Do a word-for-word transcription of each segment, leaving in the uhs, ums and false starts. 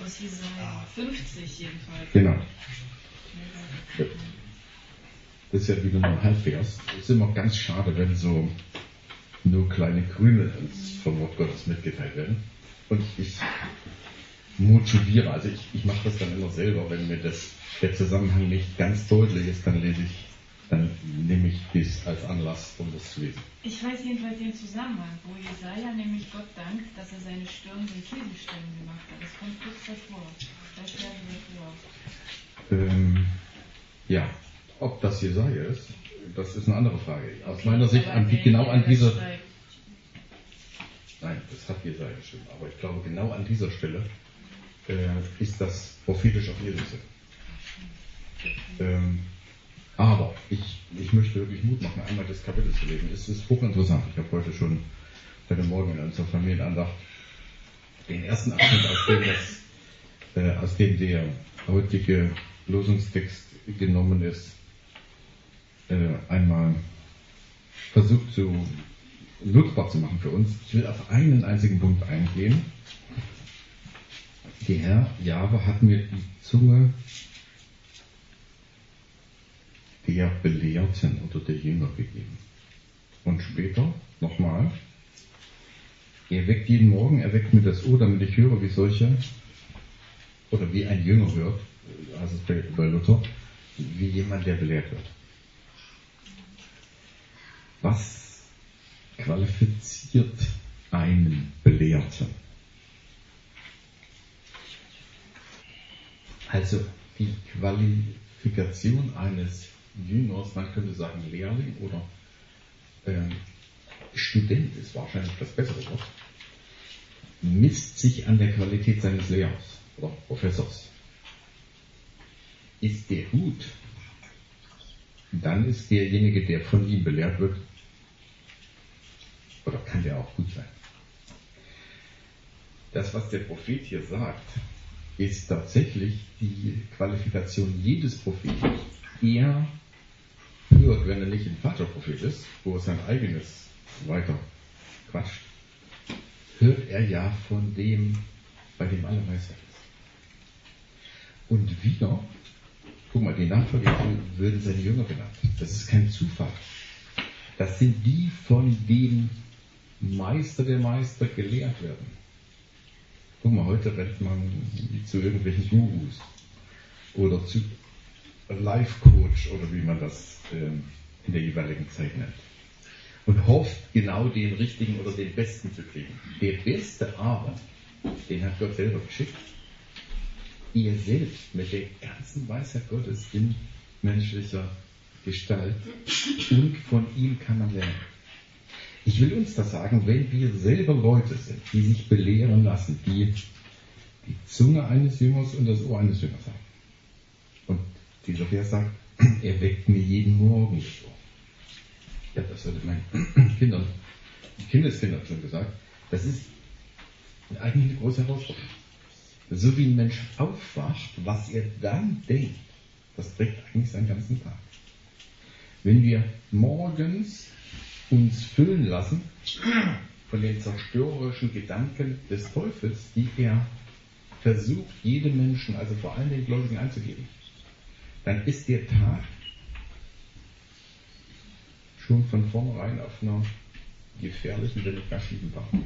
aus Jesaja fünfzig jedenfalls. Genau. Das ist ja wieder nur ein Halbvers. Es ist immer ganz schade, wenn so nur kleine Krümel vom Wort Gottes mitgeteilt werden. Und ich motiviere, also ich, ich mache das dann immer selber, wenn mir das, der Zusammenhang nicht ganz deutlich ist, dann lese ich, dann nehme ich das als Anlass, um das zu lesen. Ich weiß jedenfalls den Zusammenhang, wo Jesaja nämlich Gott dankt, dass er seine Stirn den Kieselsteinen gemacht hat. Das kommt kurz davor. Da stellen wir vor. Ähm, ja, ob das Jesaja ist, das ist eine andere Frage. Aus meiner Sicht, an, genau an dieser... Nein, das hat Jesaja geschrieben, aber ich glaube, genau an dieser Stelle äh, ist das prophetisch auf Jesus. Ähm, aber ich, ich möchte wirklich Mut machen, einmal das Kapitel zu lesen. Es ist hochinteressant. Ich habe heute schon, heute Morgen in unserer Familienandacht den ersten Abschnitt, aus dem, das, äh, aus dem der heutige Losungstext genommen ist, äh, einmal versucht zu nutzbar zu machen für uns. Ich will auf einen einzigen Punkt eingehen. Der Herr Jahwe hat mir die Zunge der Belehrten oder der Jünger gegeben. Und später nochmal, er weckt jeden Morgen, er weckt mir das Ohr, damit ich höre, wie solche, oder wie ein Jünger hört, also es bei, bei Luther, wie jemand, der belehrt wird. Was qualifiziert einen Belehrten? Also die Qualifikation eines Jüngers, man könnte sagen Lehrling oder äh, Student ist wahrscheinlich das bessere Wort, misst sich an der Qualität seines Lehrers oder Professors. Ist der gut, dann ist derjenige, der von ihm belehrt wird, oder kann der auch gut sein. Das, was der Prophet hier sagt, ist tatsächlich die Qualifikation jedes Propheten. Er hört, wenn er nicht ein Vaterprophet ist, wo er sein eigenes weiter quatscht, hört er ja von dem, bei dem alle Weisheit ist. Und wieder, guck mal, die Nachfolger würden seine Jünger genannt. Das ist kein Zufall. Das sind die, von dem Meister der Meister gelehrt werden. Guck mal, heute rennt man zu irgendwelchen Gurus oder zu Life Coach oder wie man das ähm, in der jeweiligen Zeit nennt. Und hofft, genau den richtigen oder den besten zu kriegen. Der Beste aber, den hat Gott selber geschickt. Ihr selbst mit der ganzen Weisheit Gottes in menschlicher Gestalt und von ihm kann man lernen. Ich will uns das sagen, wenn wir selber Leute sind, die sich belehren lassen, die die Zunge eines Jüngers und das Ohr eines Jüngers haben. Und dieser Vers sagt, er weckt mir jeden Morgen das Ohr. Ja, das hatte meinen Kindern, Kindeskindern schon gesagt. Das ist eigentlich eine große Herausforderung. So wie ein Mensch aufwacht, was er dann denkt, das prägt eigentlich seinen ganzen Tag. Wenn wir morgens uns füllen lassen von den zerstörerischen Gedanken des Teufels, die er versucht, jedem Menschen, also vor allem den Gläubigen, einzugeben, dann ist der Tag schon von vornherein auf einer gefährlichen, wenn nicht gar schiefen Bahn.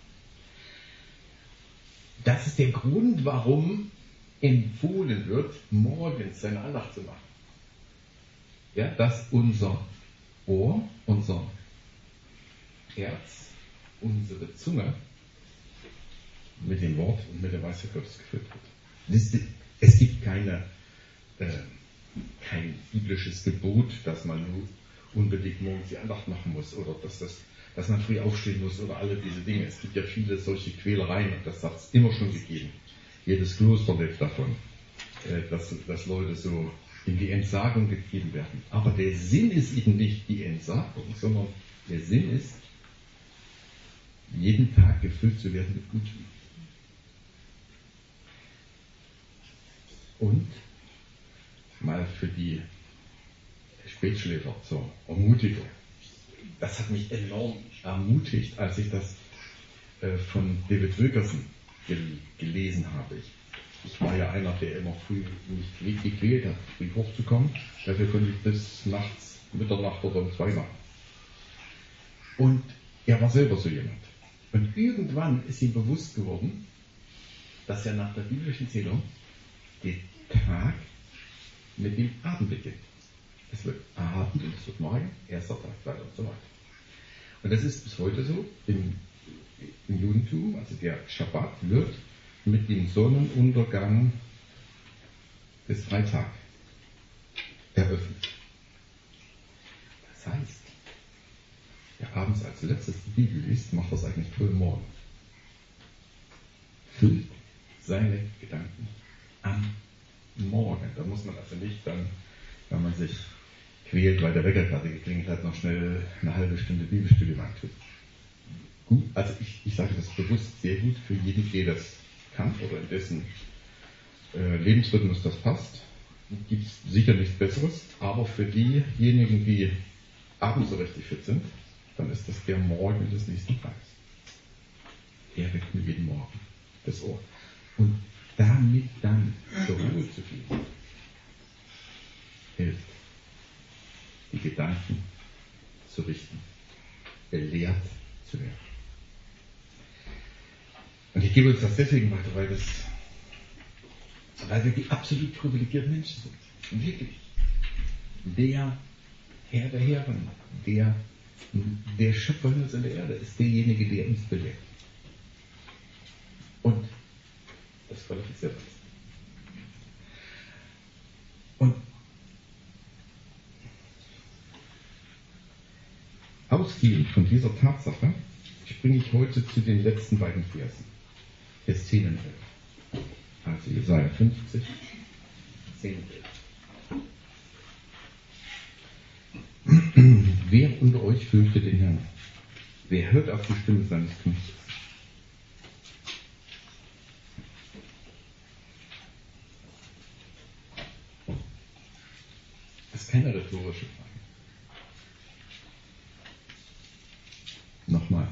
Das ist der Grund, warum empfohlen wird, morgens seine Andacht zu machen. Ja, dass unser Ohr, unser Herz, unsere Zunge mit dem Wort und mit der Weisheit Gottes gefüllt wird. Es gibt keine, äh, kein biblisches Gebot, dass man nur unbedingt morgens die Andacht machen muss oder dass, das, dass man früh aufstehen muss oder alle diese Dinge. Es gibt ja viele solche Quälereien und das hat es immer schon gegeben. Jedes Kloster lebt davon, äh, dass, dass Leute so in die Entsagung getrieben werden. Aber der Sinn ist eben nicht die Entsagung, sondern der Sinn ist, jeden Tag gefüllt zu werden mit Gutem. Und mal für die Spätschläfer zur Ermutigung. Das hat mich enorm ermutigt, als ich das äh, von David Wilkerson gel- gelesen habe. Ich war ja einer, der immer früh nicht gequält hat, früh hochzukommen. Dafür konnte ich bis nachts, Mitternacht oder um zwei machen. Und er war selber so jemand. Und irgendwann ist ihm bewusst geworden, dass er nach der biblischen Zählung der Tag mit dem Abend beginnt. Es wird Abend und es wird Morgen, erster Tag, zweiter und so weiter. Und das ist bis heute so im, im Judentum, also der Schabbat wird mit dem Sonnenuntergang des Freitags eröffnet. Das heißt, wer abends als letztes die Bibel liest, macht das eigentlich früh morgen. Füllt seine Gedanken am Morgen. Da muss man also nicht dann, wenn man sich quält, weil der Wecker gerade geklingelt hat, noch schnell eine halbe Stunde Bibelstudium antun. Gut, also ich, ich sage das bewusst sehr gut für jeden, der das kann oder in dessen äh, Lebensrhythmus das passt. Gibt es sicher nichts Besseres, aber für diejenigen, die abends so richtig fit sind, dann ist das der Morgen des nächsten Tages. Der weckt mir jeden Morgen das Ohr. Und damit dann zur Ruhe zu gehen, hilft, die Gedanken zu richten, belehrt zu werden. Und ich gebe uns das deswegen weiter, weil, das, weil wir die absolut privilegierten Menschen sind. Wirklich. Der Herr der Herren, der, der Schöpfer Himmels und der Erde, ist derjenige, der uns belehrt. Und das qualifiziert uns. Und ausgehend von dieser Tatsache springe ich heute zu den letzten beiden Versen. Vers zehn und elf. Also Jesaja fünfzig, zehn und elf. Wer unter euch fürchtet den Herrn? Wer hört auf die Stimme seines Knechtes? Das ist keine rhetorische Frage. Nochmal.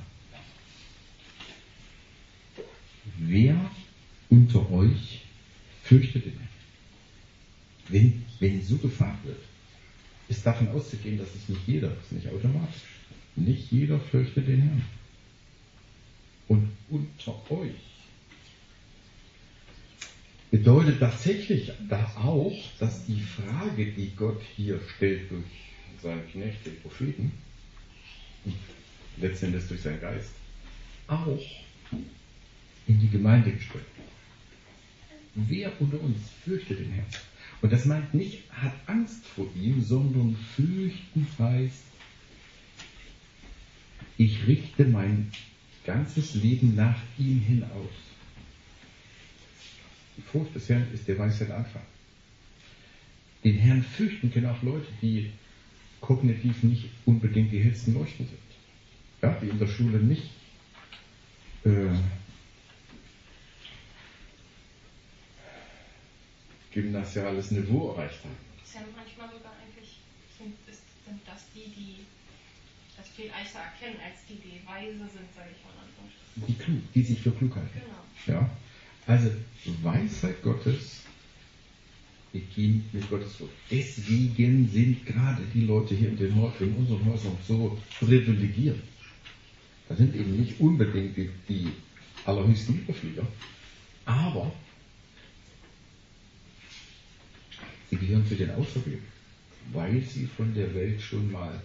Wer unter euch fürchtet den Herrn? Wenn, wenn so gefragt wird, ist davon auszugehen, dass es nicht jeder ist, nicht automatisch. Nicht jeder fürchtet den Herrn. Und unter euch bedeutet tatsächlich da auch, dass die Frage, die Gott hier stellt durch seinen Knecht, den Propheten, und letztendlich durch seinen Geist, auch in die Gemeinde gestellt wird. Wer unter uns fürchtet den Herrn? Und das meint nicht, hat Angst vor ihm, sondern fürchten heißt, ich richte mein ganzes Leben nach ihm hin aus. Die Furcht des Herrn ist der Weisheit Anfang. Den Herrn fürchten können auch Leute, die kognitiv nicht unbedingt die hellsten Leuchten sind. Ja, die in der Schule nicht äh, gymnasiales Niveau erreicht haben. Das ist ja manchmal sogar eigentlich, sind, ist, sind das die, die das viel leichter erkennen, als die, die weise sind, sage ich mal. Die klug, die sich für klug halten. Genau. Ja? Also Weisheit Gottes beginnt mit Gottes Wort. Deswegen sind gerade die Leute hier in, den, in unseren Häusern so privilegiert. Das sind eben nicht unbedingt die, die allerhöchsten Überflieger, aber sie gehören zu den Auserwählten, weil sie von der Welt schon mal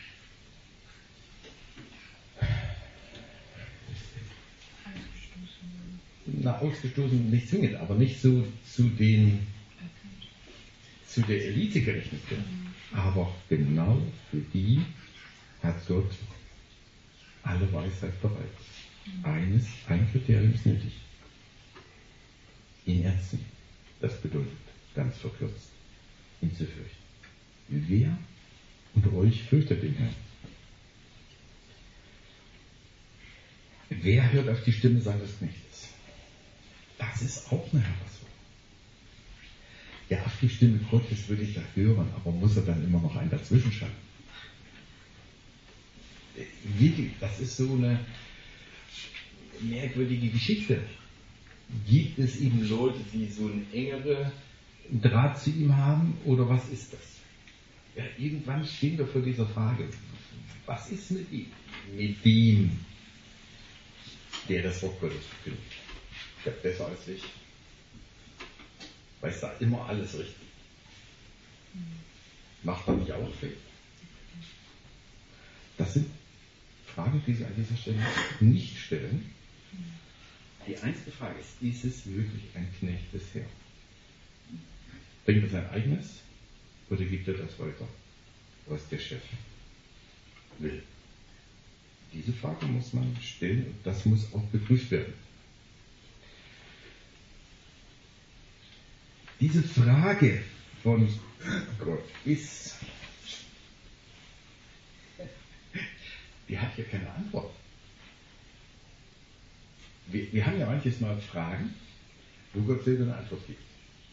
na, ausgestoßen, nicht zwingend, aber nicht so zu den zu der Elite gerechnet werden. Aber genau für die hat Gott alle Weisheit bereit. Eines, ein Kriterium ist nötig. Ihn ernst nehmen. Das bedeutet, ganz verkürzt, ihn zu fürchten. Wer unter euch fürchtet den Herrn? Wer hört auf die Stimme seines Knechtes? Das ist auch eine Herausforderung. Ja, auf die Stimme Gottes will ich ja hören, aber muss er dann immer noch einen dazwischen schalten? Wirklich, das ist so eine merkwürdige Geschichte. Gibt es eben Leute, die so einen engeren Draht zu ihm haben, oder was ist das? Ja, irgendwann stehen wir vor dieser Frage, was ist mit ihm? Mit dem, der das Wort Gottes verkündet. Der besser als ich. Weiß da immer alles richtig. Macht er nicht auch Fehler? Das sind Fragen, die Sie an dieser Stelle nicht stellen. Die einzige Frage ist, ist es wirklich ein Knecht des Herrn? Bringt er sein eigenes oder gibt er das weiter, was der Chef will? Diese Frage muss man stellen und das muss auch beprüft werden. Diese Frage von Gott ist, die hat hier keine Antwort. Wir, wir haben ja manches Mal Fragen, wo Gott selber eine Antwort gibt.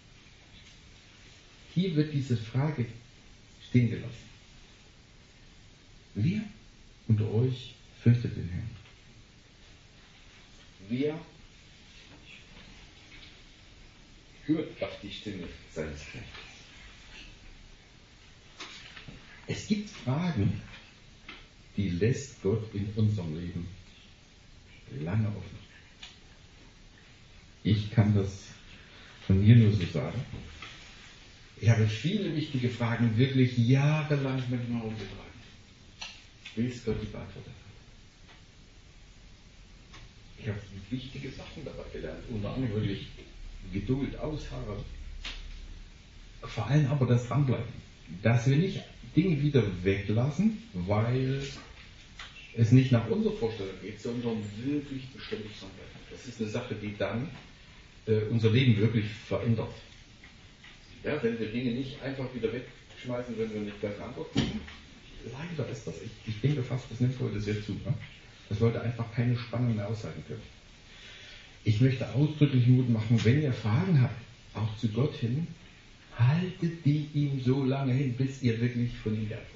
Hier wird diese Frage stehen gelassen. Wer unter euch fürchtet den Herrn? Wer hört auf die Stimme seines Knechtes? Es gibt Fragen, die lässt Gott in unserem Leben lange offen. Ich kann das von mir nur so sagen. Ich habe viele wichtige Fragen wirklich jahrelang mit mir umgetragen. Bis Gott die beantwortet hat. Ich habe wichtige Sachen dabei gelernt. Unter anderem wirklich Geduld, Ausharren. Vor allem aber das Dranbleiben. Dass wir nicht Dinge wieder weglassen, weil es nicht nach unserer Vorstellung geht, sondern wirklich beständig dranbleiben. Das ist eine Sache, die dann äh, unser Leben wirklich verändert. Ja, wenn wir Dinge nicht einfach wieder wegschmeißen, wenn wir nicht gleich Antwort kriegen. Leider ist das, ich, ich denke fast, das nimmt heute sehr zu, ne? Dass Leute einfach keine Spannung mehr aushalten können. Ich möchte ausdrücklich Mut machen, wenn ihr Fragen habt, auch zu Gott hin, haltet die ihm so lange hin, bis ihr wirklich von ihm lernt.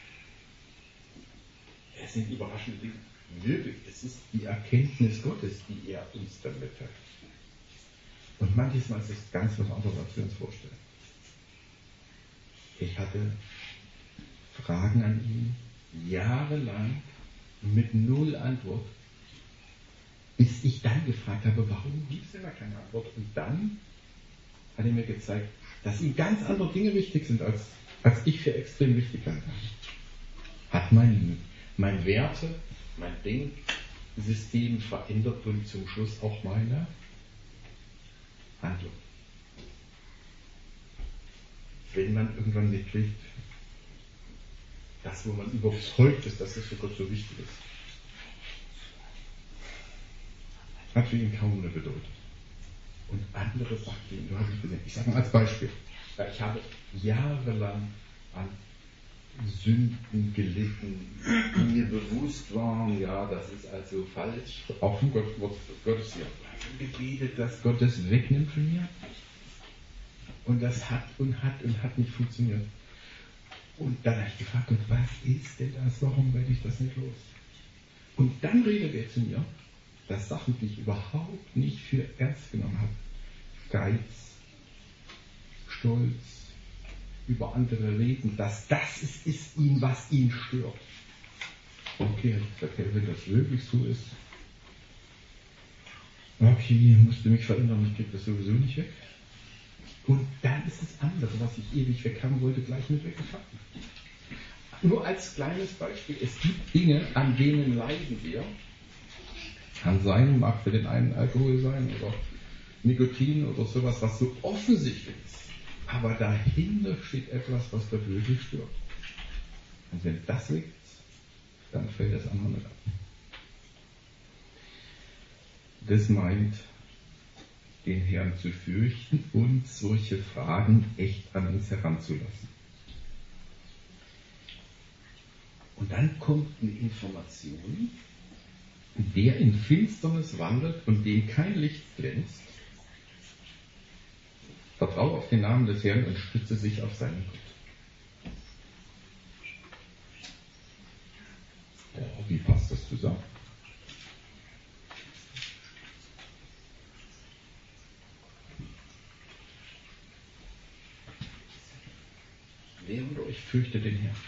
Es sind überraschende Dinge. Wirklich, es ist die Erkenntnis Gottes, die er uns dann mitteilt. Und manches Mal ist es ganz was anderes, als wir uns vorstellen. Ich hatte Fragen an ihn, jahrelang mit null Antwort, bis ich dann gefragt habe, warum gibt es denn da keine Antwort? Und dann hat er mir gezeigt, dass ihm ganz andere Dinge wichtig sind, als, als ich für extrem wichtig halte. Hat mein, mein Werte, mein Denksystem verändert und zum Schluss auch meine Handlung. Wenn man irgendwann mitkriegt, das, wo man überzeugt ist, dass es für Gott so wichtig ist, hat für ihn kaum eine Bedeutung. Und andere Sachen, du hast es gesehen. Ich sage mal als Beispiel. Ich habe jahrelang an Sünden gelitten, die mir bewusst waren, ja, das ist also falsch. Auch vom Gott, Gottes hier. Gebetet, dass Gott das wegnimmt von mir. Und das hat und hat und hat nicht funktioniert. Und dann habe ich gefragt, Gott, was ist denn das? Warum werde ich das nicht los? Und dann redet er zu mir, dass Sachen, die ich überhaupt nicht für ernst genommen habe, Geiz, Stolz, über andere reden, dass das ist, ist ihm, was ihn stört. Okay, wenn das wirklich so ist, okay, musste mich verändern, ich kriege das sowieso nicht weg. Und dann ist das andere, was ich ewig weg haben wollte, gleich mit weggefahren. Nur als kleines Beispiel, es gibt Dinge, an denen leiden wir. Kann sein, mag für den einen Alkohol sein oder Nikotin oder sowas, was so offensichtlich ist. Aber dahinter steht etwas, was Gott wirklich stört. Und wenn das weg ist, dann fällt das andere mit ab. Das meint, den Herrn zu fürchten und solche Fragen echt an uns heranzulassen. Und dann kommt eine Information, der in Finsternis wandelt und dem kein Licht glänzt. Vertraue auf den Namen des Herrn und stütze sich auf seinen Gott. Oh, wie passt das zusammen? wer unter euch fürchtet den Herrn?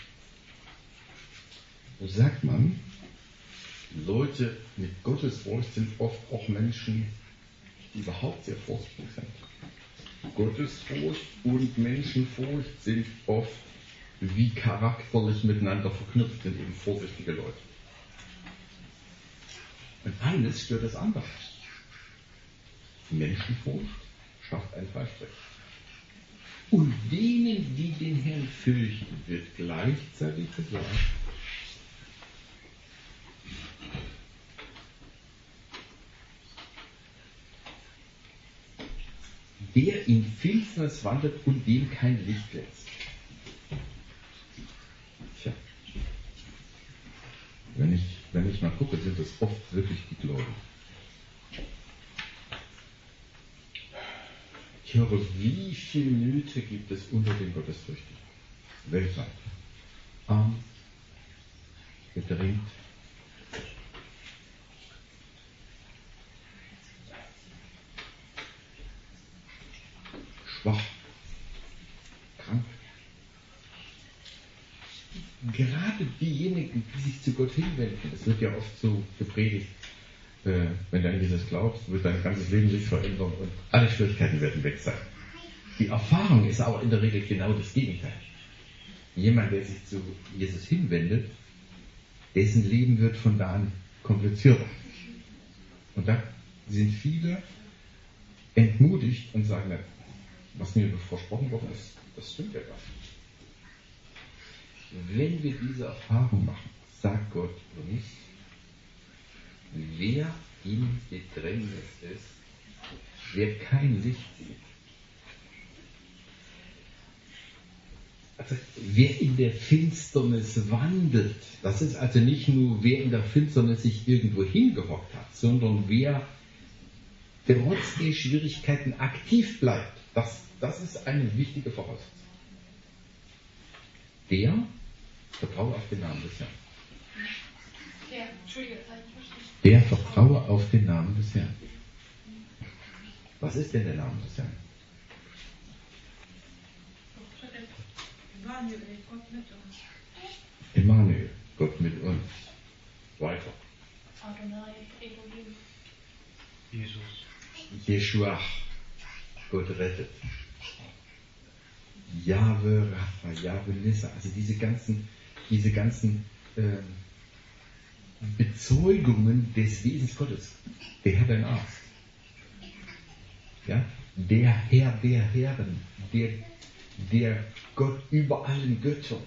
So sagt man, Leute mit Gottesfurcht sind oft auch Menschen, die überhaupt sehr vorsichtig sind. Gottesfurcht und Menschenfurcht sind oft wie charakterlich miteinander verknüpft, sind eben vorsichtige Leute. Und eines stört das andere. Menschenfurcht schafft einen Freistrich. Und denen, die den Herrn fürchten, wird gleichzeitig gesagt, der in Finsternis wandelt und dem kein Licht glänzt. Tja, wenn ich, wenn ich mal gucke, sind das oft wirklich die Gläubigen. Ich höre, wie viele Nöte gibt es unter den Gottesfürchtigen? Weltweit. Arm, bedrängt, schwach, krank. Gerade diejenigen, die sich zu Gott hinwenden, es wird ja oft so gepredigt, äh, wenn du an Jesus glaubst, wird dein ganzes Leben sich verändern und alle Schwierigkeiten werden weg sein. Die Erfahrung ist aber in der Regel genau das Gegenteil. Jemand, der sich zu Jesus hinwendet, dessen Leben wird von da an komplizierter. Und da sind viele entmutigt und sagen, was mir versprochen worden ist, das stimmt ja gar nicht. Wenn wir diese Erfahrung machen, sagt Gott uns, wer in Bedrängnis ist, wer kein Licht sieht, also wer in der Finsternis wandelt, das ist also nicht nur wer in der Finsternis sich irgendwo hingehockt hat, sondern wer trotz der Schwierigkeiten aktiv bleibt, das, das ist eine wichtige Voraussetzung. Der vertraue auf den Namen des Herrn. Ja, Entschuldige, das habe ich verstanden. Der vertraue auf den Namen des Herrn. Was ist denn der Name des Herrn? Emmanuel, Gott mit uns. Emmanuel, Gott mit uns. Weiter. Adonai, Elohim. Jesus. Jeshua, Gott rettet. Jahwe Rapha, Jahwe Nissa, also diese ganzen, diese ganzen äh, Bezeugungen des Wesens Gottes. Der Herr dein Arzt. Ja? Der Herr der Herren, der, der Gott über allen Göttern.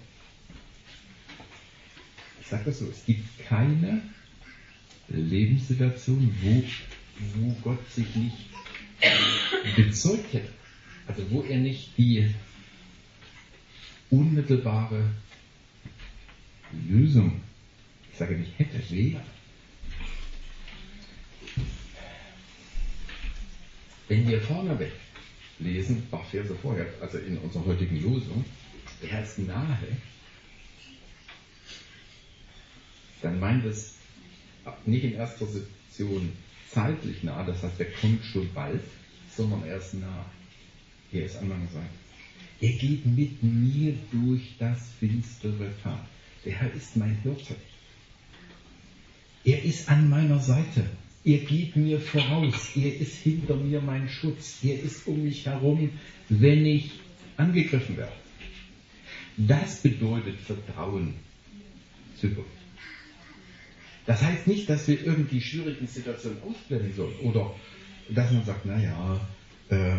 Ich sage das so, es gibt keine Lebenssituation, wo, wo Gott sich nicht bezeugt hätte. Also wo er nicht die unmittelbare Lösung, ich sage nicht hätte, wäre. Wenn wir vorneweg lesen, ein paar Verse vorher, also in unserer heutigen Losung, der Herr ist nahe, dann meint es nicht in erster Sektion zeitlich nah, das heißt, er kommt schon bald, sondern er ist nah. Er ist an meiner Seite. Er geht mit mir durch das finstere Tal. Der Herr ist mein Hirte. Er ist an meiner Seite. Er geht mir voraus. Er ist hinter mir mein Schutz. Er ist um mich herum, wenn ich angegriffen werde. Das bedeutet Vertrauen zu Gott. Das heißt nicht, dass wir irgendwie schwierigen Situationen ausblenden sollen oder dass man sagt, naja, äh,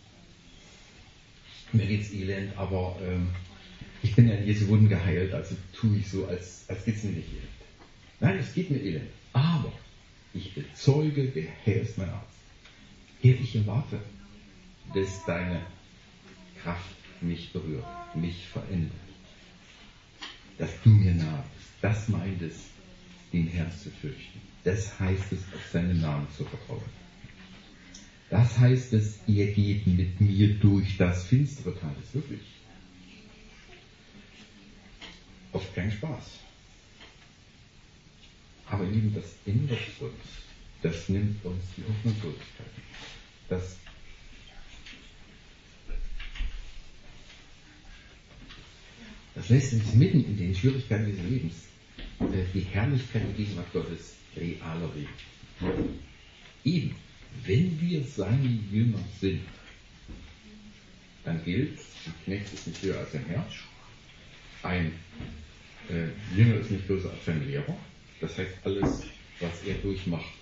mir geht's elend, aber äh, ich bin ja in Jesu Wunden geheilt, also tue ich so, als, als geht's mir nicht elend. Nein, es geht mir elend. Aber ich bezeuge, der Herr ist mein Arzt. Herr, ich erwarte, dass deine Kraft mich berührt, mich verändert. Dass du mir nahe bist. Das meint es, den Herrn zu fürchten. Das heißt es, auf seinen Namen zu vertrauen. Das heißt es, er geht mit mir durch das finstere Tal. Das ist wirklich oft kein Spaß. Aber ihr Lieben, das ändert uns. Das nimmt uns die Hoffnungslosigkeit. Das lässt uns mitten in den Schwierigkeiten dieses Lebens äh, die Herrlichkeit und Gegenwart Gottes realer leben. Eben, wenn wir seine Jünger sind, dann gilt, ein Knecht ist nicht höher als ein Herr, ein äh, Jünger ist nicht größer als sein Lehrer. Das heißt, alles, was er durchmacht,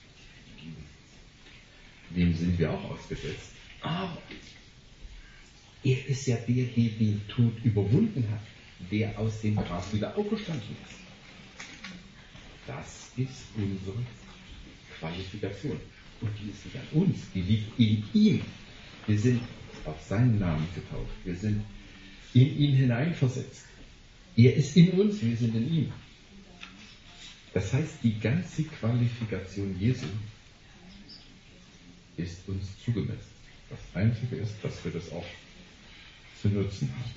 dem sind wir auch ausgesetzt. Aber er ist ja der, der den Tod überwunden hat, der aus dem Grab wieder aufgestanden ist. Das ist unsere Qualifikation. Und die ist nicht an uns, die liegt in ihm. Wir sind auf seinen Namen getauft. Wir sind in ihn hineinversetzt. Er ist in uns, wir sind in ihm. Das heißt, die ganze Qualifikation Jesu ist uns zugemessen. Das Einzige ist, dass wir das auch zu nutzen haben.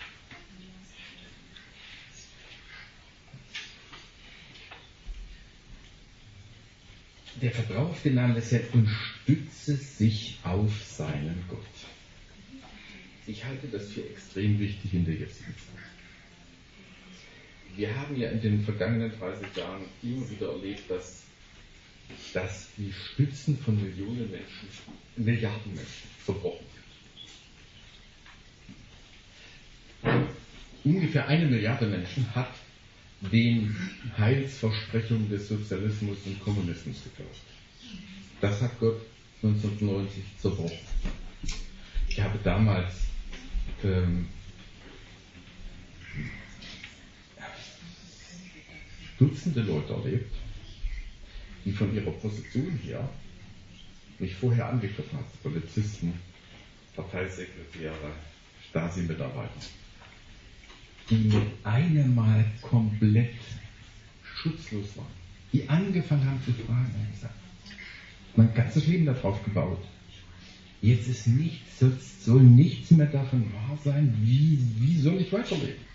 Der Vertraue auf den Namen des Herrn und stütze sich auf seinen Gott. Ich halte das für extrem wichtig in der jetzigen Zeit. Wir haben ja in den vergangenen dreißig Jahren immer wieder erlebt, dass, dass die Stützen von Millionen Menschen, Milliarden Menschen zerbrochen sind. Ungefähr eine Milliarde Menschen hat den Heilsversprechungen des Sozialismus und Kommunismus geglaubt. Das hat Gott neunzehnhundertneunzig zerbrochen. Ich habe damals ähm, Dutzende Leute erlebt, die von ihrer Position her mich vorher angegriffen haben. Polizisten, Parteisekretäre, Stasi-Mitarbeiter, die mit einem Mal komplett schutzlos waren. Die angefangen haben zu fragen, und gesagt, mein ganzes Leben darauf gebaut. Jetzt ist nichts, soll nichts mehr davon wahr sein. Wie, wie soll ich weiterleben?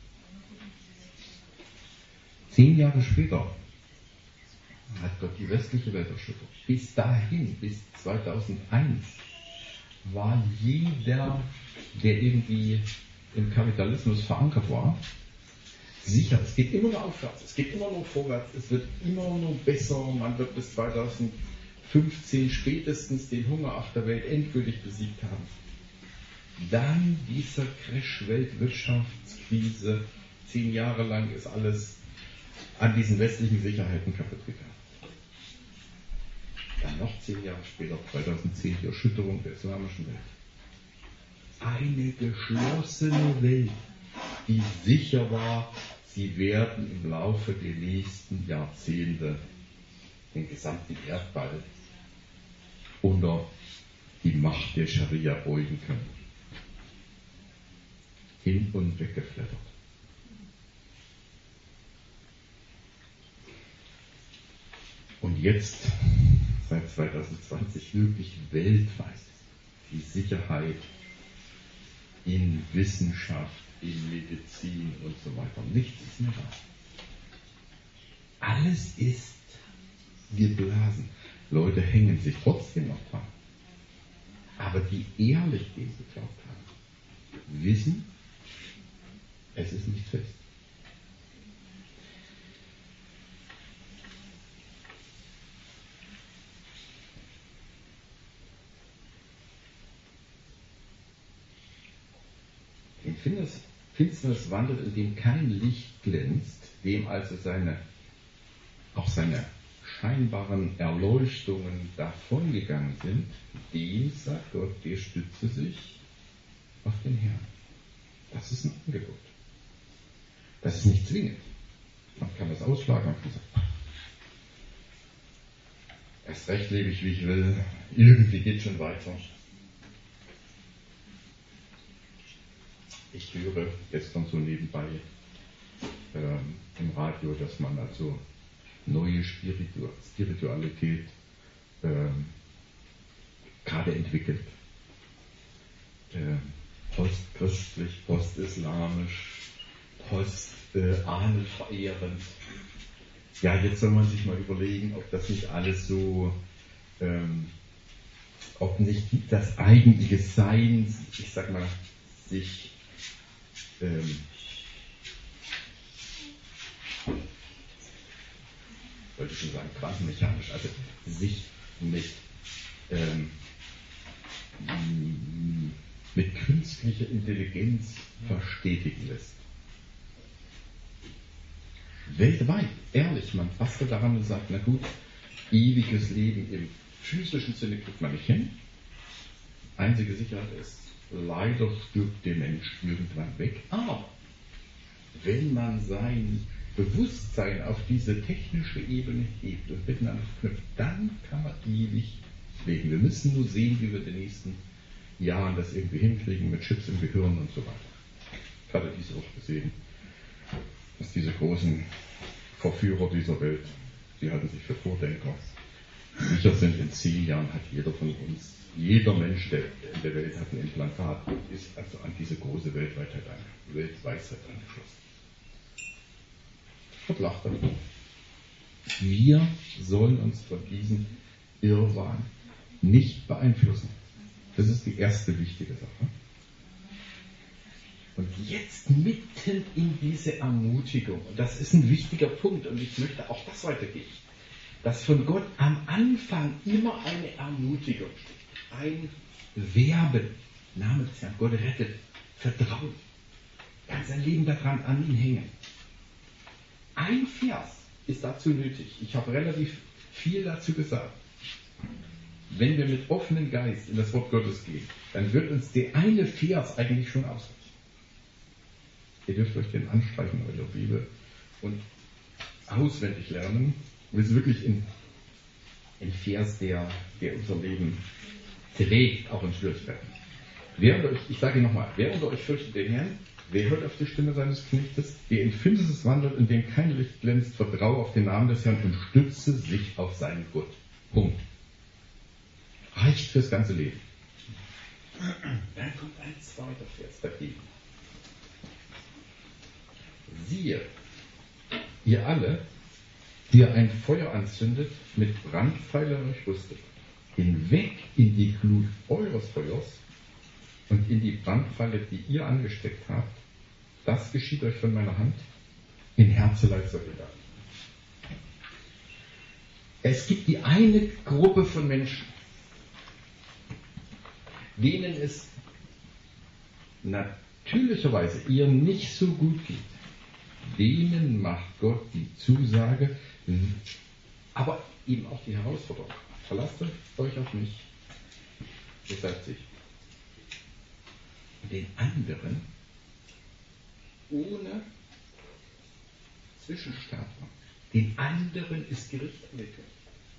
Zehn Jahre später hat Gott die westliche Welt erschüttert. Bis dahin, bis zweitausendeins, war jeder, der irgendwie im Kapitalismus verankert war, sicher, es geht immer nur aufwärts, es geht immer nur vorwärts, es wird immer nur besser, man wird bis zweitausendfünfzehn spätestens den Hunger auf der Welt endgültig besiegt haben. Dann dieser Crash, Weltwirtschaftskrise, zehn Jahre lang ist alles an diesen westlichen Sicherheiten kaputt gegangen. Dann noch zehn Jahre später, zweitausendzehn, die Erschütterung der islamischen Welt. Eine geschlossene Welt, die sicher war, sie werden im Laufe der nächsten Jahrzehnte den gesamten Erdball unter die Macht der Scharia beugen können. Hin und weggeflattert. Und jetzt, seit zweitausendzwanzig, wirklich weltweit die Sicherheit in Wissenschaft, in Medizin und so weiter. Nichts ist mehr da. Alles ist geblasen. Leute hängen sich trotzdem noch dran. Aber die ehrlich dem geglaubt haben, wissen, es ist nicht fest. Finsternis wandelt, in dem kein Licht glänzt, dem also seine, auch seine scheinbaren Erleuchtungen davongegangen sind, dem sagt Gott, der stütze sich auf den Herrn. Das ist ein Angebot. Das ist nicht zwingend. Man kann das ausschlagen, man kann sagen, erst recht lebe ich, wie ich will, irgendwie geht schon weiter. Ich höre gestern so nebenbei ähm, im Radio, dass man also neue Spiritu- Spiritualität ähm, gerade entwickelt. Ähm, postchristlich, postislamisch, post-ahnenverehrend. Äh, ja, jetzt soll man sich mal überlegen, ob das nicht alles so, ähm, ob nicht das eigentliche Sein, ich sag mal, sich ähm, wollte ich schon sagen, quantenmechanisch, also sich mit, ähm, mit künstlicher Intelligenz verstetigen lässt. Weltweit, ehrlich, man bastelt daran und sagt, na gut, ewiges Leben im physischen Sinne kriegt man nicht hin. Einzige Sicherheit ist, leider stirbt der Mensch irgendwann weg. Aber wenn man sein Bewusstsein auf diese technische Ebene hebt und miteinander verknüpft, dann kann man ewig leben. Wir müssen nur sehen, wie wir in den nächsten Jahren das irgendwie hinkriegen mit Chips im Gehirn und so weiter. Ich hatte diese Woche gesehen, dass diese großen Verführer dieser Welt, die halten sich für Vordenker, sicher sind, in zehn Jahren hat jeder von uns, jeder Mensch, der in der Welt hat ein Implantat und ist also an diese große Weltweisheit, Weltweisheit angeschlossen. Und lacht er. Wir sollen uns von diesem Irrwahn nicht beeinflussen. Das ist die erste wichtige Sache. Und jetzt mitten in diese Ermutigung, und das ist ein wichtiger Punkt, und ich möchte auch das weitergeben, dass von Gott am Anfang immer eine Ermutigung steht. Ein Werben, Name des Herrn, Gott rettet, Vertrauen. Kann sein Leben daran an ihn hängen. Ein Vers ist dazu nötig. Ich habe relativ viel dazu gesagt. Wenn wir mit offenem Geist in das Wort Gottes gehen, dann wird uns der eine Vers eigentlich schon ausreichen. Ihr dürft euch den anstreichen, eure Bibel, und auswendig lernen. Und es ist wirklich ein, ein Vers, der, der unser Leben trägt, auch in Schwierigkeiten. Wer unter euch, ich sage nochmal, wer unter euch fürchtet den Herrn? Wer hört auf die Stimme seines Knechtes? Wer in Finsternis wandelt, in dem kein Licht glänzt, vertraue auf den Namen des Herrn und stütze sich auf seinen Gott. Punkt. Reicht fürs ganze Leben. Dann kommt ein zweiter Vers dagegen. Siehe, ihr alle, die ihr ein Feuer anzündet, mit Brandpfeilen euch rüstet, hinweg in die Glut eures Feuers und in die Brandpfeile, die ihr angesteckt habt, das geschieht euch von meiner Hand, in Herzeleid soll ihr da. Es gibt die eine Gruppe von Menschen, denen es natürlicherweise ihr nicht so gut geht. Denen macht Gott die Zusage, aber eben auch die Herausforderung. Verlasst euch auf mich. Ihr seid sicher. Den anderen ohne Zwischenstaaten. Den anderen ist Gericht ermittelt.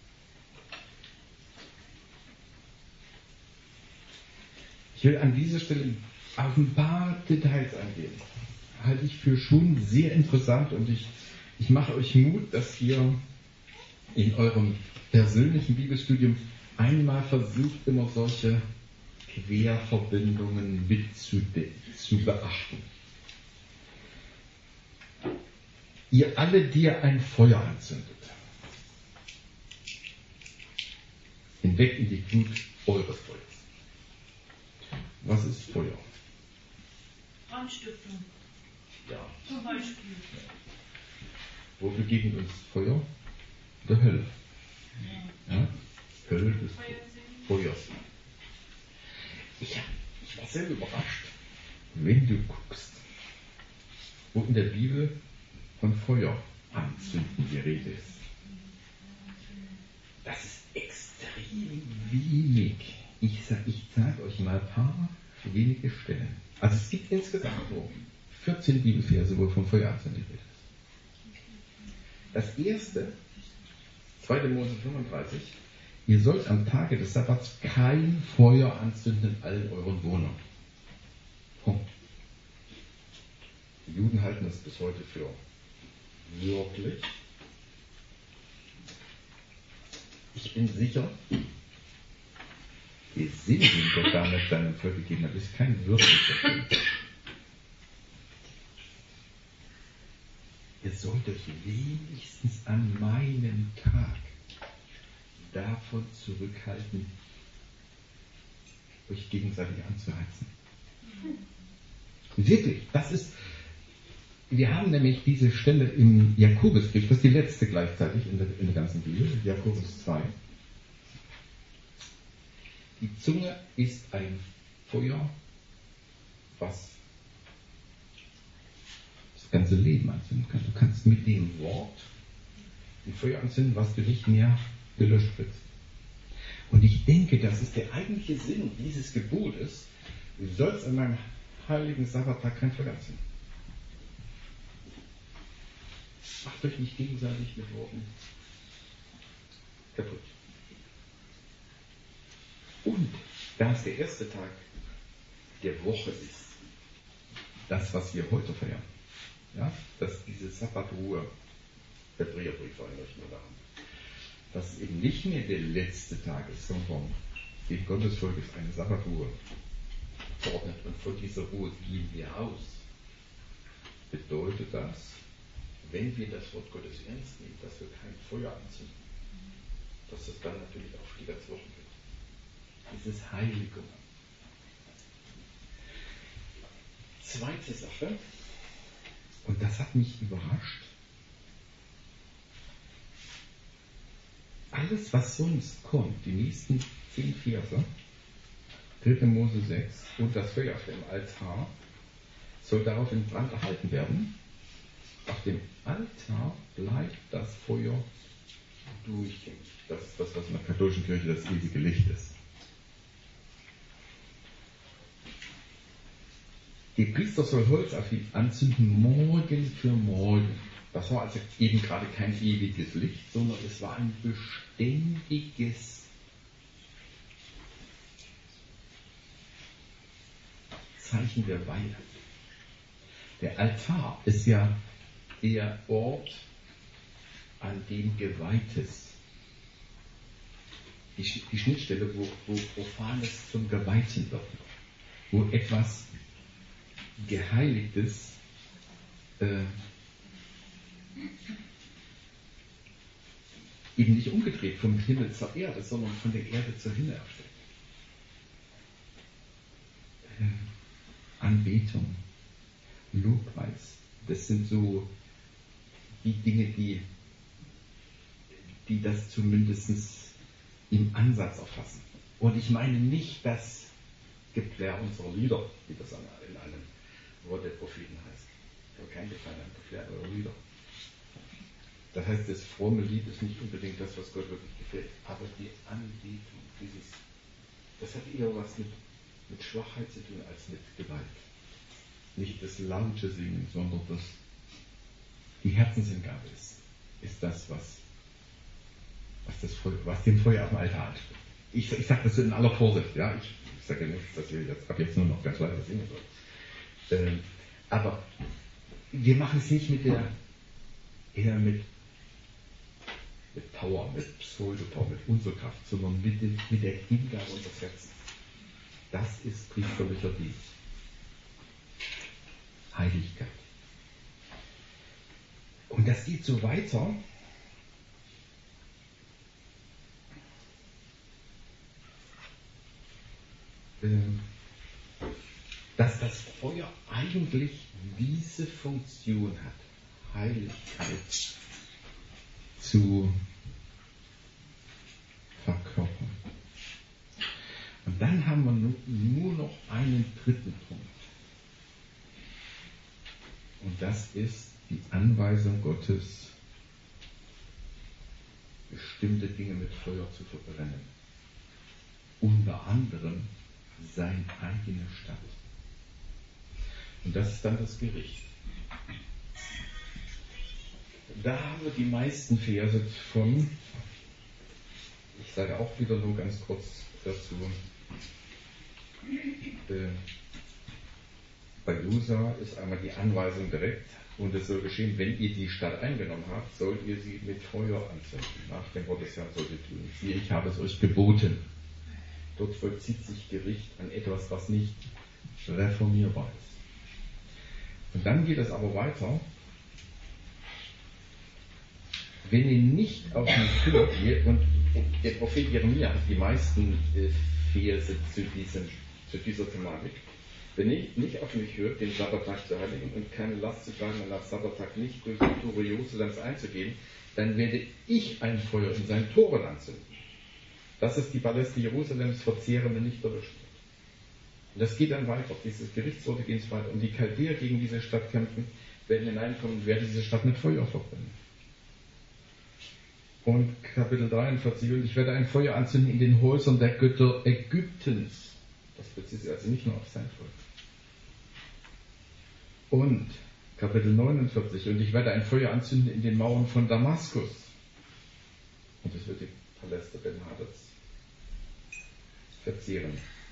Ich will an dieser Stelle auf ein paar Details eingehen. Halte ich für schon sehr interessant, und ich, ich mache euch Mut, dass ihr in eurem persönlichen Bibelstudium einmal versucht, immer solche Querverbindungen mit zu, zu beachten. Ihr alle, die ihr ein Feuer anzündet, hinweg in die Glut eures Feuers. Was ist Feuer? Brandstiftung. Ja. Zum Beispiel. Wo begegnet uns Feuer? Der Hölle. Ja. Ja? Hölle des Feuersee. Feuers. Ich, ich war sehr überrascht, wenn du guckst, wo in der Bibel von Feuer anzünden die Rede ist. Das ist extrem wenig. Ich sage ich sag euch mal ein paar wenige Stellen. Also es gibt insgesamt nur vierzehn Bibelverse, wo von Feuer anzünden die Rede ist. Das erste, zweiter Mose fünfunddreißig, ihr sollt am Tage des Sabbats kein Feuer anzünden in allen euren Wohnungen. Punkt. Die Juden halten das bis heute für wirklich. Ich bin sicher, der Sinn, den Gott damit seinem Volk gegeben hat, ist kein wirklicher Sinn. Ihr sollt euch wenigstens an meinem Tag davon zurückhalten, euch gegenseitig anzuheizen. Wirklich, das ist, Wir haben nämlich diese Stelle im Jakobusbrief, das ist die letzte gleichzeitig in der, in der ganzen Bibel, Jakobus zwei. Die Zunge ist ein Feuer, was das ganze Leben anzünden kann. Du kannst mit dem Wort ein Feuer anzünden, was du nicht mehr gelöscht wird. Und ich denke, das ist der eigentliche Sinn dieses Gebotes. Du sollst an meinem heiligen Sabbattag kein Feuer anzünden. Macht euch nicht gegenseitig mit Worten kaputt. Und da es der erste Tag der Woche ist, das, was wir heute feiern, ja, dass diese Sabbatruhe, der Hebräerbrief erinnere ich nur daran, dass es eben nicht mehr der letzte Tag ist, sondern dem Gottesvolk ist eine Sabbatruhe verordnet und von dieser Ruhe gehen wir aus. Bedeutet das, wenn wir das Wort Gottes ernst nehmen, dass wir kein Feuer anzünden, dass es dann natürlich auch Fliegerswochen gibt. Dieses Heiligung. Zweite Sache, und das hat mich überrascht, alles, was sonst kommt, die nächsten zehn Verse, dritte Mose sechs, und das Feuer auf dem Altar, soll darauf in Brand erhalten werden. Auf dem Altar bleibt das Feuer durchgängig. Das ist das, was in der katholischen Kirche das ewige Licht ist. Die Priester soll Holz auf ihn anzünden, morgen für morgen. Das war also eben gerade kein ewiges Licht, sondern es war ein beständiges Zeichen der Weihe. Der Altar ist ja der Ort, an dem Geweihtes, die, die Schnittstelle, wo, wo Profanes zum Geweihten wird, wo etwas Geheiligtes äh, eben nicht umgedreht vom Himmel zur Erde, sondern von der Erde zur Himmel erstellt. Äh, Anbetung, Lobpreis, das sind so die Dinge, die, die das zumindest im Ansatz erfassen. Und ich meine nicht das Geplär unserer Lieder, wie das in einem Wort der Propheten heißt. Ich habe kein Gefallen an Geplär eurer Lieder. Das heißt, das fromme Lied ist nicht unbedingt das, was Gott wirklich gefällt, aber die Anbetung, dieses, das hat eher was mit, mit Schwachheit zu tun als mit Gewalt. Nicht das laute Singen, sondern das, die Herzenshingabe ist, ist das, was, was, das Feuer, was dem Feuer auf dem Altar anspricht. Ich, ich sage das so in aller Vorsicht, ja, ich, ich sage ja nicht, dass wir jetzt, ab jetzt nur noch ganz leise singen sollen. Ähm, aber wir machen es nicht mit der, eher mit, mit Power, mit Pseudo-Power, mit unserer Kraft, sondern mit, dem, mit der Hingabe unseres Herzens. Das ist priesterlicher Dienst. Heiligkeit. Und das geht so weiter, dass das Feuer eigentlich diese Funktion hat, Heiligkeit zu verkörpern. Und dann haben wir nur noch einen dritten Punkt. Und das ist die Anweisung Gottes, bestimmte Dinge mit Feuer zu verbrennen. Unter anderem seine eigene Stadt. Und das ist dann das Gericht. Da haben wir die meisten Verse von, ich sage auch wieder nur ganz kurz dazu, äh, bei Usa ist einmal die Anweisung direkt, und es soll geschehen, wenn ihr die Stadt eingenommen habt, sollt ihr sie mit Feuer anzünden. Nach dem Gottesjahr sollt ihr tun. Siehe, ich habe es euch geboten. Dort vollzieht sich Gericht an etwas, was nicht reformierbar ist. Und dann geht es aber weiter. Wenn ihr nicht auf mich hört, und der Prophet Jeremia hat die meisten Verse zu, diesem, zu dieser Thematik, Wenn ich nicht auf mich hört, den Sabbattag zu heiligen und keine Last zu tragen und am Sabbattag nicht durch die Tore Jerusalems einzugehen, dann werde ich ein Feuer in seinen Toren anzünden, dass es die Paläste Jerusalems verzehrende nicht erwischen wird. Und das geht dann weiter, diese Gerichtsworte gehen weiter. Und die Chaldeer gegen diese Stadt kämpfen, werden hineinkommen und werden diese Stadt mit Feuer verbrennen. Und Kapitel dreiundvierzig, und ich werde ein Feuer anzünden in den Häusern der Götter Ägyptens. Das bezieht sich also nicht nur auf sein Volk. Und Kapitel neunundvierzig, und ich werde ein Feuer anzünden in den Mauern von Damaskus. Und das wird die Paläste Ben-Hadads verzehren.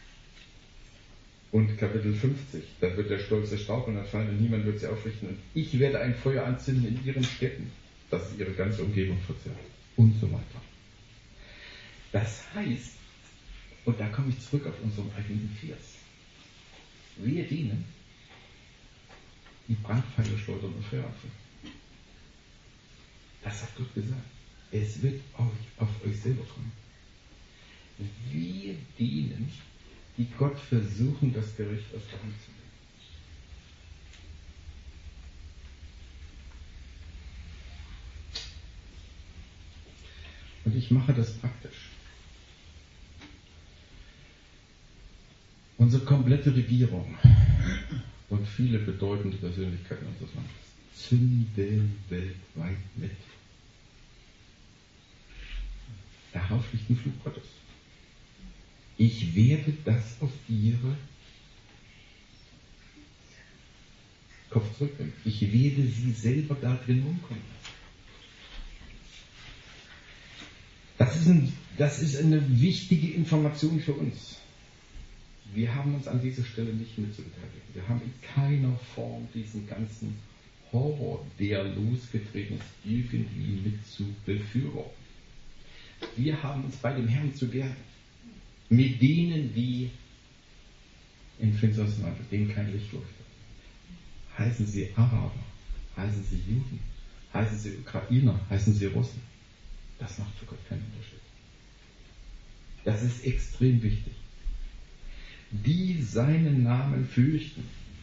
Und Kapitel fünfzig, dann wird der stolze Staub und entfallen und niemand wird sie aufrichten. Und ich werde ein Feuer anzünden in ihren Städten, dass es ihre ganze Umgebung verzehrt. Und so weiter. Das heißt, und da komme ich zurück auf unseren eigenen Vers, wir dienen, die Brandpfeile schleudern und Feuer anzünden. Das hat Gott gesagt. Es wird euch auf euch selber kommen. Wir dienen, die Gott versuchen, das Gericht aus der Hand zu nehmen. Und ich mache das praktisch. Unsere komplette Regierung und viele bedeutende Persönlichkeiten unseres Landes zünden weltweit mit. Darauf liegt ein Fluch Gottes. Ich werde das auf ihre Kopf zurücknehmen. Ich werde sie selber da drin umkommen. Das ist, ein, das ist eine wichtige Information für uns. Wir haben uns an dieser Stelle nicht mitzubeteiligen. Wir haben in keiner Form diesen ganzen Horror, der losgetreten ist, irgendwie mit zu befürworten. Wir haben uns bei dem Herrn zu wehren. Mit denen, die in finsteres Land, denen kein Licht leuchtet. Heißen sie Araber, heißen sie Juden, heißen sie Ukrainer, heißen sie Russen. Das macht für Gott keinen Unterschied. Das ist extrem wichtig. Die seinen Namen fürchten,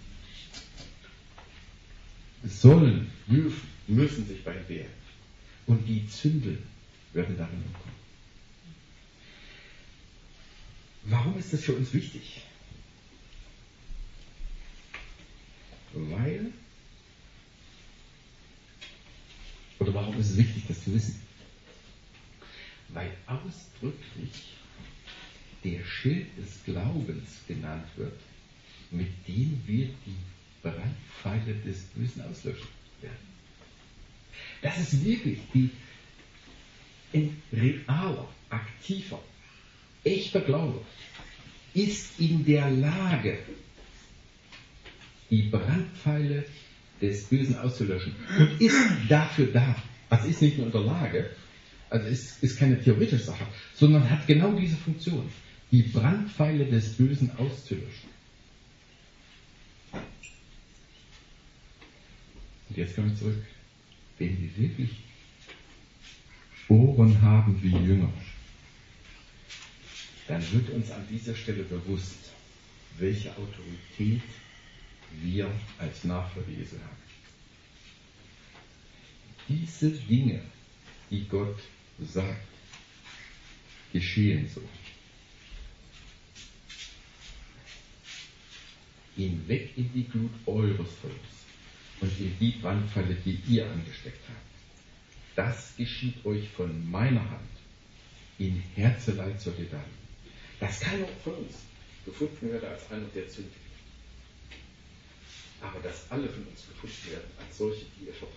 sollen, dürfen, müssen sich bei ihm wehren. Und die Zündel werden darin umkommen. Warum ist das für uns wichtig? Weil, oder warum ist es wichtig, das zu wissen? Weil ausdrücklich der Schild des Glaubens genannt wird, mit dem wir die Brandpfeile des Bösen auslöschen werden. Das ist wirklich die, ein realer, aktiver, echter Glaube ist in der Lage, die Brandpfeile des Bösen auszulöschen und ist dafür da. Also ist nicht nur in der Lage, also ist, ist keine theoretische Sache, sondern hat genau diese Funktion, die Brandpfeile des Bösen auszulöschen. Und jetzt kommen wir zurück. Wenn wir wirklich Ohren haben wie Jünger, dann wird uns an dieser Stelle bewusst, welche Autorität wir als Nachfolger Jesu haben. Diese Dinge, die Gott sagt, geschehen so. Hinweg in die Glut eures Volkes und in die Brandpfeile, die ihr angesteckt habt. Das geschieht euch von meiner Hand in Herzeleid zur Gedeihen. Dass keiner von uns gefunden werde als einer, der zündigt. Aber dass alle von uns gefunden werden als solche, die ihr